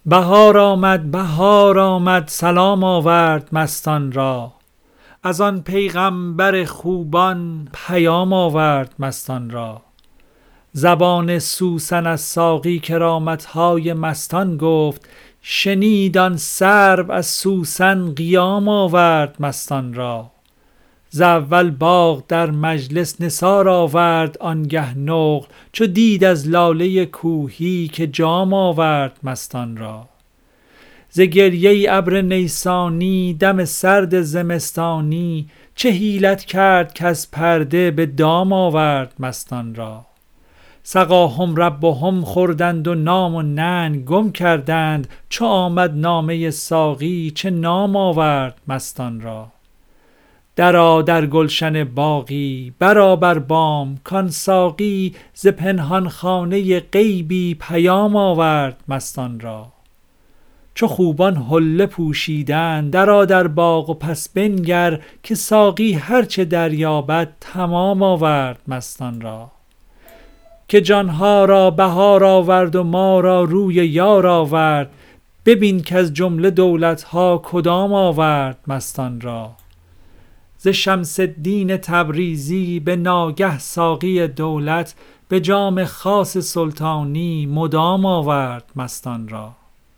بهار آمد سلام آورد مستان را. از آن پیغمبر خوبان پیام آورد مستان را. زبان سوسن از ساقی کرامتهای مستان گفت، شنید آن سرو از سوسن قیام آورد مستان را. ز اول باغ در مجلس نثار آورد آنگه نقل، چو دید از لاله کوهی که جام آورد مستان را. ز گریه ابر نیسانی دم سرد زمستانی، چه حیلت کرد کز پرده به دام آورد مستان را. سقاهم ربهم خوردند و نام و ننگ گم کردند، چو آمد نامه ساقی چه نام آورد مستان را. درآ در گلشن باغی برآ بر بام، کان ساقی ز پنهان خانه غیبی پیام آورد مستان را. چو خوبان حله پوشیدند درآ در باغ و پس بنگر، که ساقی هرچه دریابد تمام آورد مستان را. که جانها را بهار آورد و ما را روی یار آورد، ببین کز جمله دولتها کدام آورد مستان را. ز شمس الدین تبریزی به ناگه ساقی دولت، به جام خاص سلطانی مدام آورد مستان را.